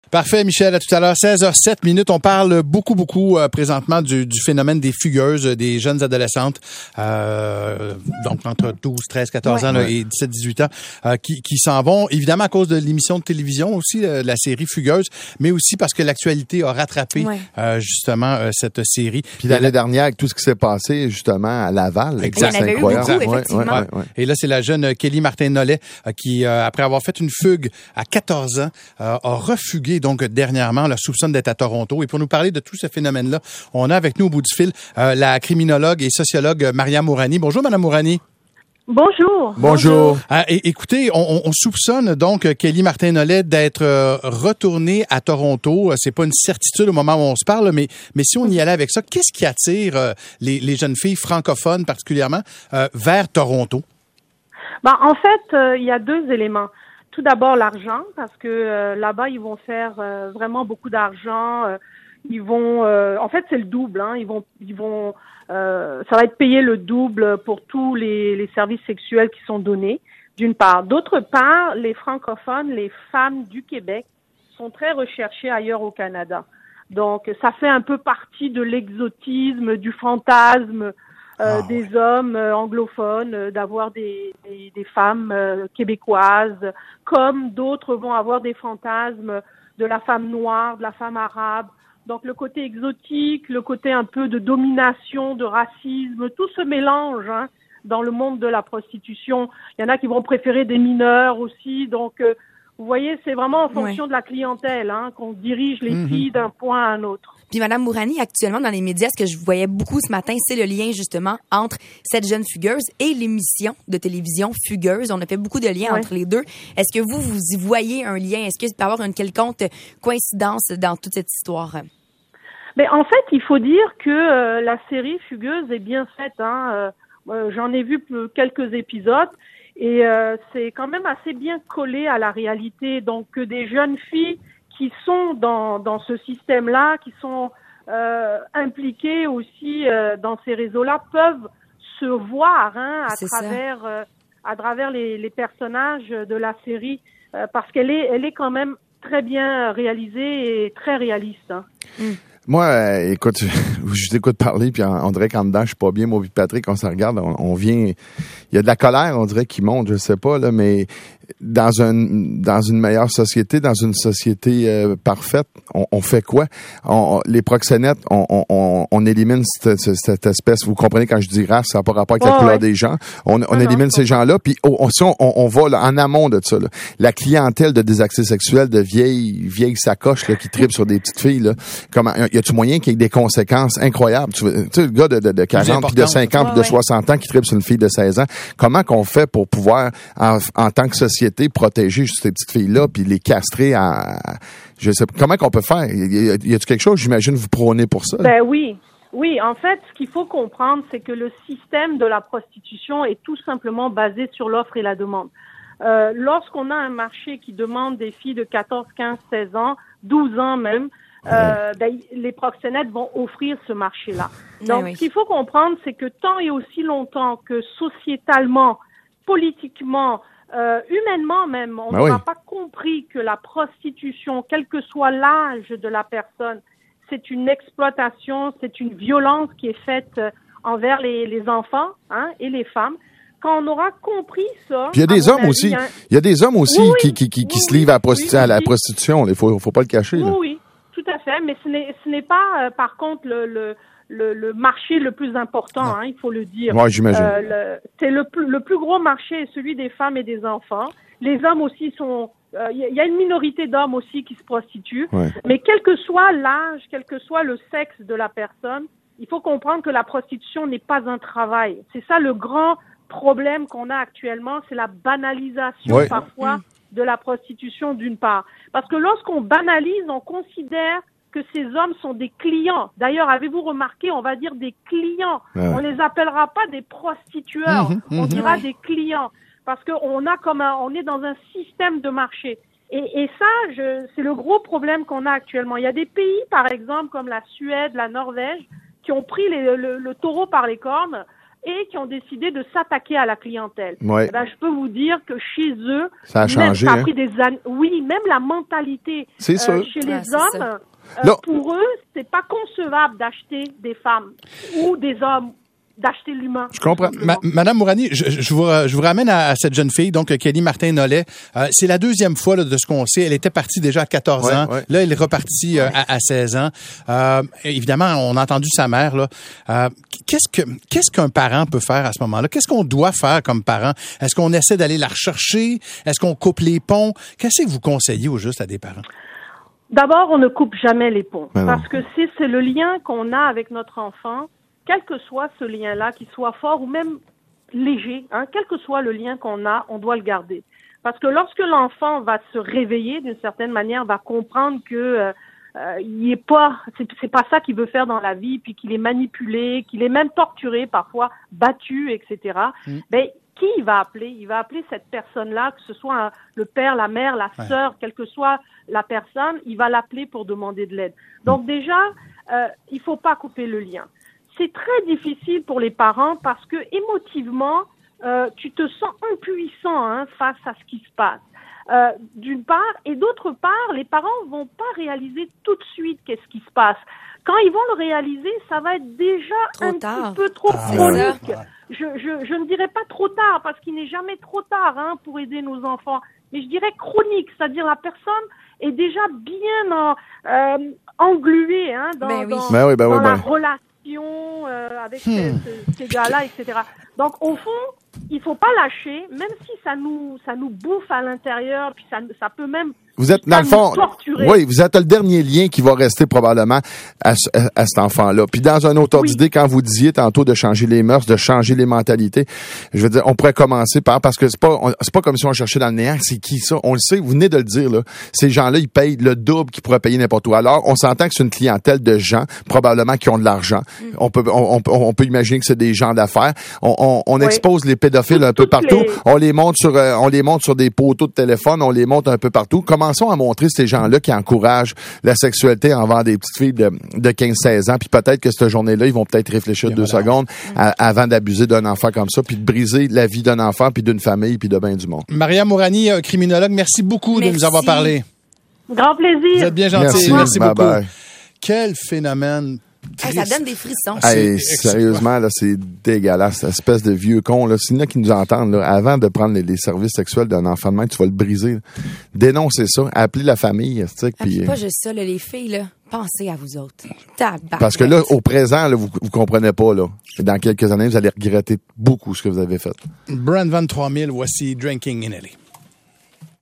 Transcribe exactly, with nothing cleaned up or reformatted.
Parfait, Michel. À tout à l'heure, seize heures sept minutes. On parle beaucoup, beaucoup euh, présentement du, du phénomène des fugueuses, des jeunes adolescentes, euh, donc entre douze, treize, quatorze ouais, ans là, ouais. et dix-sept, dix-huit ans, euh, qui, qui s'en vont, évidemment à cause de l'émission de télévision aussi, euh, la série Fugueuse, mais aussi parce que l'actualité a rattrapé ouais. euh, justement euh, cette série. Puis l'année la... dernière, avec tout ce qui s'est passé justement à Laval, exact. C'est incroyable. Beaucoup, effectivement. Ouais, ouais, ouais. Et là, c'est la jeune Kelly Martin-Nollet euh, qui, euh, après avoir fait une fugue à quatorze ans, euh, a refugué donc dernièrement, la soupçonne d'être à Toronto. Et pour nous parler de tout ce phénomène-là, on a avec nous au bout du fil euh, la criminologue et sociologue Maria Mourani. Bonjour, Madame Mourani. Bonjour. Bonjour. Euh, et, écoutez, on, on soupçonne donc Kelly Martin-Nollet d'être euh, retournée à Toronto. C'est pas une certitude au moment où on se parle, mais, mais si on y allait avec ça, qu'est-ce qui attire euh, les, les jeunes filles francophones particulièrement euh, vers Toronto? Ben, en fait, euh, il y a deux éléments. Tout d'abord, l'argent, parce que euh, là-bas, ils vont faire euh, vraiment beaucoup d'argent. Euh, ils vont, euh, en fait, c'est le double. Hein, ils vont, ils vont, euh, ça va être payé le double pour tous les, les services sexuels qui sont donnés, d'une part. D'autre part, les francophones, les femmes du Québec, sont très recherchées ailleurs au Canada. Donc, ça fait un peu partie de l'exotisme, du fantasme. Euh, oh, des ouais. hommes euh, anglophones, euh, d'avoir des, des, des femmes euh, québécoises, comme d'autres vont avoir des fantasmes de la femme noire, de la femme arabe. Donc le côté exotique, le côté un peu de domination, de racisme, tout se mélange hein, dans le monde de la prostitution. Il y en a qui vont préférer des mineurs aussi. Donc euh, vous voyez, c'est vraiment en fonction ouais. de la clientèle hein, qu'on dirige les mm-hmm. filles d'un point à un autre. Puis Madame Mourani, actuellement dans les médias, ce que je voyais beaucoup ce matin, c'est le lien justement entre cette jeune fugueuse et l'émission de télévision Fugueuse. On a fait beaucoup de liens ouais. entre les deux. Est-ce que vous, vous y voyez un lien? Est-ce qu'il peut y avoir une quelconque coïncidence dans toute cette histoire? Mais en fait, il faut dire que euh, la série Fugueuse est bien faite. Hein. Euh, j'en ai vu quelques épisodes. Et euh, c'est quand même assez bien collé à la réalité. Donc, que des jeunes filles qui sont dans, dans ce système-là, qui sont euh, impliquées aussi euh, dans ces réseaux-là, peuvent se voir hein, à, travers, euh, à travers les, les personnages de la série, euh, parce qu'elle est, elle est quand même très bien réalisée et très réaliste. Hein. Mm. Moi, euh, écoute, je t'écoute parler, puis on, on dirait qu'en dedans, je suis pas bien, moi puis Patrick, on se regarde, on, on vient... Il y a de la colère, on dirait, qui monte, je sais pas, là, mais dans un dans une meilleure société, dans une société euh, parfaite, on, on fait quoi? On, on, les proxénètes, on, on, on élimine cette, cette espèce, vous comprenez quand je dis race, ça n'a pas rapport avec la oh, couleur ouais. des gens. On, on ah élimine non, ces gens-là, puis on, si on, on va là, en amont de ça, là, la clientèle de désaccès sexuels, de vieilles vieilles sacoches là, qui tripent sur des petites filles, là, comment, y a-tu moyen qu'il y ait des conséquences incroyables? Tu sais, le gars de, de, de quarante, puis de cinquante, puis de soixante ans qui tripe sur une fille de seize ans, comment qu'on fait pour pouvoir, en, en tant que société, protéger juste ces petites filles-là, puis les castrer à... Je sais pas. Comment qu'on peut faire? Y a, y a-tu quelque chose, j'imagine, vous prônez pour ça? Ben oui. Oui, en fait, ce qu'il faut comprendre, c'est que le système de la prostitution est tout simplement basé sur l'offre et la demande. Euh, lorsqu'on a un marché qui demande des filles de quatorze, quinze, seize ans, douze ans même, euh, ben, les proxénètes vont offrir ce marché-là. Donc, oui. ce qu'il faut comprendre, c'est que tant et aussi longtemps que sociétalement, politiquement, Euh, humainement même, on n'a ben oui. pas compris que la prostitution, quel que soit l'âge de la personne, c'est une exploitation, c'est une violence qui est faite envers les, les enfants hein, et les femmes. Quand on aura compris ça... Puis il y a des hommes avis, aussi, hein, il y a des hommes aussi oui, qui, qui, qui, qui oui, se livrent à, prostitu- oui, à la prostitution. Il faut, faut pas le cacher. Oui, là. oui, tout à fait. Mais ce n'est, ce n'est pas, euh, par contre, le... le Le, le marché le plus important, hein, il faut le dire. Moi, j'imagine. Euh, le, c'est le plus, le plus gros marché est celui des femmes et des enfants. Les hommes aussi sont... Il euh, y, y a une minorité d'hommes aussi qui se prostituent. Ouais. Mais quel que soit l'âge, quel que soit le sexe de la personne, il faut comprendre que la prostitution n'est pas un travail. C'est ça le grand problème qu'on a actuellement, c'est la banalisation ouais. parfois mmh. de la prostitution d'une part. Parce que lorsqu'on banalise, on considère que ces hommes sont des clients. D'ailleurs, avez-vous remarqué, on va dire des clients. Ouais. On les appellera pas des prostitueurs. Mmh, mmh, on dira ouais. des clients. Parce que on a comme un, on est dans un système de marché. Et, et ça, je, c'est le gros problème qu'on a actuellement. Il y a des pays, par exemple, comme la Suède, la Norvège, qui ont pris les, le, le taureau par les cornes. et qui ont décidé de s'attaquer à la clientèle. Ouais. Eh ben, je peux vous dire que chez eux, ça a même, changé. ça a hein? pris des années. Oui, même la mentalité c'est euh, sûr. chez les ah, hommes, euh, Là, pour eux, c'est pas concevable d'acheter des femmes ou des hommes, d'acheter l'humain. Je comprends. Ma, Madame Mourani, je, je, vous, je vous ramène à, à cette jeune fille, donc Kelly Martin-Nollet. Euh, c'est la deuxième fois là, de ce qu'on sait. Elle était partie déjà à quatorze ouais, ans. Ouais. Là, elle est repartie euh, à, à seize ans. Euh, évidemment, on a entendu sa mère. Là. Euh, qu'est-ce que qu'est-ce qu'un parent peut faire à ce moment-là? Qu'est-ce qu'on doit faire comme parent? Est-ce qu'on essaie d'aller la rechercher? Est-ce qu'on coupe les ponts? Qu'est-ce que vous conseillez au juste à des parents? D'abord, on ne coupe jamais les ponts. Ben parce que si c'est le lien qu'on a avec notre enfant, quel que soit ce lien-là, qu'il soit fort ou même léger, hein, quel que soit le lien qu'on a, on doit le garder. Parce que lorsque l'enfant va se réveiller d'une certaine manière, va comprendre que euh, euh, il est pas, c'est, c'est pas ça qu'il veut faire dans la vie, puis qu'il est manipulé, qu'il est même torturé parfois, battu, et cetera. Mm. Ben qui il va appeler? Il va appeler cette personne-là, que ce soit un, le père, la mère, la ouais. sœur, quelle que soit la personne, il va l'appeler pour demander de l'aide. Donc déjà, euh, il faut pas couper le lien. C'est très difficile pour les parents parce que émotivement, euh, tu te sens impuissant hein, face à ce qui se passe. Euh, d'une part, et d'autre part, les parents vont pas réaliser tout de suite qu'est-ce qui se passe. Quand ils vont le réaliser, ça va être déjà trop un tard. petit peu trop ah, chronique. Je, je, je ne dirais pas trop tard parce qu'il n'est jamais trop tard hein, pour aider nos enfants, mais je dirais chronique, c'est-à-dire la personne est déjà bien en, euh, engluée hein, dans, ben oui. dans, ben oui, ben dans oui, la ben. relation euh, avec hmm. ces, ces, ces gars-là, et cetera. Donc au fond, il faut pas lâcher, même si ça nous ça nous bouffe à l'intérieur, puis ça ça peut même vous êtes dans le fond, oui, vous êtes le dernier lien qui va rester probablement à, à, à cet enfant-là. Puis dans un autre ordre oui. d'idée, quand vous disiez tantôt de changer les mœurs, de changer les mentalités, je veux dire, on pourrait commencer par parce que c'est pas on, c'est pas comme si on cherchait dans le néant. C'est qui ça? On le sait. Vous venez de le dire là. Ces gens-là, ils payent le double qu'ils pourraient payer n'importe où. Alors, on s'entend que c'est une clientèle de gens probablement qui ont de l'argent. Mm. On peut on, on, on peut imaginer que c'est des gens d'affaires. On, on, on oui. expose les pédophiles Tout, un peu partout. Les... On les monte sur euh, on les monte sur des poteaux de téléphone. On les monte un peu partout. Commençons à montrer ces gens-là qui encouragent la sexualité envers des petites filles de, de quinze seize ans, puis peut-être que cette journée-là, ils vont peut-être réfléchir bien deux voilà. secondes à, avant d'abuser d'un enfant comme ça, puis de briser la vie d'un enfant, puis d'une famille, puis de bien du monde. Maria Mourani, criminologue, merci beaucoup merci. de nous avoir parlé. Grand plaisir. Vous êtes bien gentil. Merci, merci beaucoup. Bye. Quel phénomène. Hey, ça donne des frissons. Hey, sérieusement, là, c'est dégueulasse. Espèce de vieux con, là. S'il y en a qui nous entendent, là, avant de prendre les, les services sexuels d'un enfant de même, tu vas le briser. Là. Dénoncez ça. Appelez la famille, tu sais. Puis pas juste ça, là, les filles, là. Pensez à vous autres. Tabarnak. Parce que là, au présent, là, vous, vous comprenez pas, là. Dans quelques années, vous allez regretter beaucoup ce que vous avez fait. Brand vingt-trois mille, voici Drinking in L A.